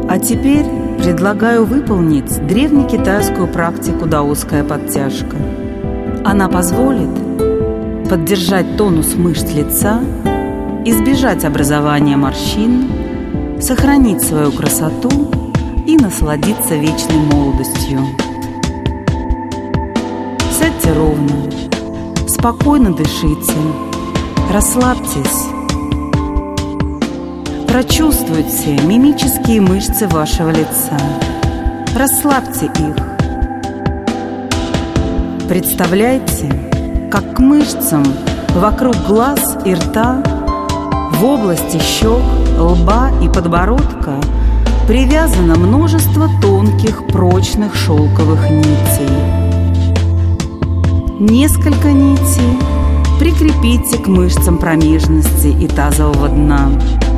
А теперь предлагаю выполнить древнекитайскую практику даосская подтяжка. Она позволит поддержать тонус мышц лица, избежать образования морщин, сохранить свою красоту и насладиться вечной молодостью. Сядьте ровно, спокойно дышите, расслабьтесь. Прочувствуйте мимические мышцы вашего лица. Расслабьте их. Представляйте, как к мышцам вокруг глаз и рта, в области щек, лба и подбородка привязано множество тонких, прочных шелковых нитей. Несколько нитей прикрепите к мышцам промежности и тазового дна.